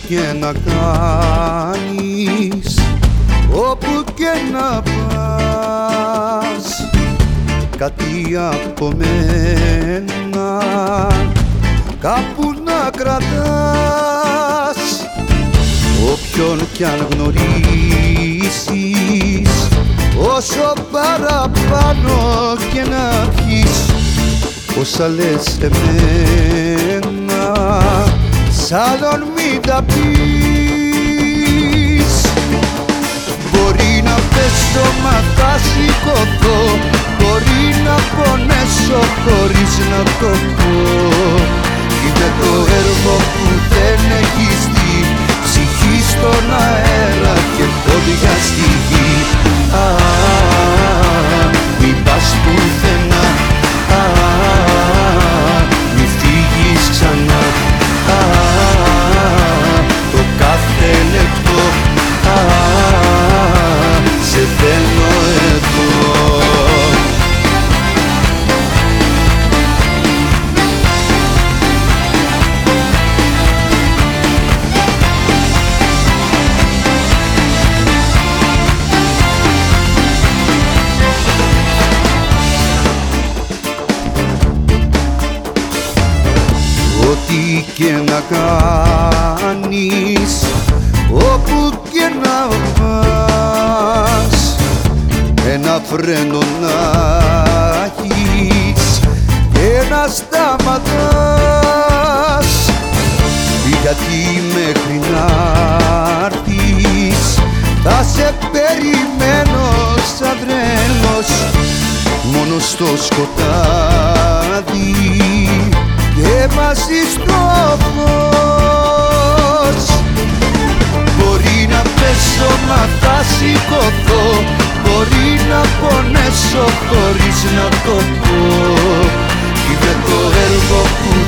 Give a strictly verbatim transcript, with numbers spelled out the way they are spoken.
και να κάνεις, όπου και να πας, κάτι από μένα κάπου να κρατάς. Όποιον κι αν γνωρίσεις, όσο παραπάνω και να πιεις, όσα λες εμένα, σ' άλλον μην τα πεις. Μπορεί να πέσω μα θα σηκωθώ, μπορεί να πονέσω χωρίς να το πω. Είναι το έργο που δεν έχεις δει, ψυχή στον αέρα και πόδια στη γη. Α, μην πας πουθενά, α, μη φύγεις ξανά. Α, το κάθε λεπτό, α, σε θέλω εδώ. Ό,τι και να κάνεις, όπου και να πας, ένα φρένο να έχεις και να σταματάς. Γιατί μέχρι να'ρθεις θα σε περιμένω σαν τρέλος, μόνο στο σκοτάδι και μαζί στο φως. Μπορεί να πέσω μα θα σηκωθώ, μπορεί να πονέσω χωρίς να το πω. Είναι το έργο που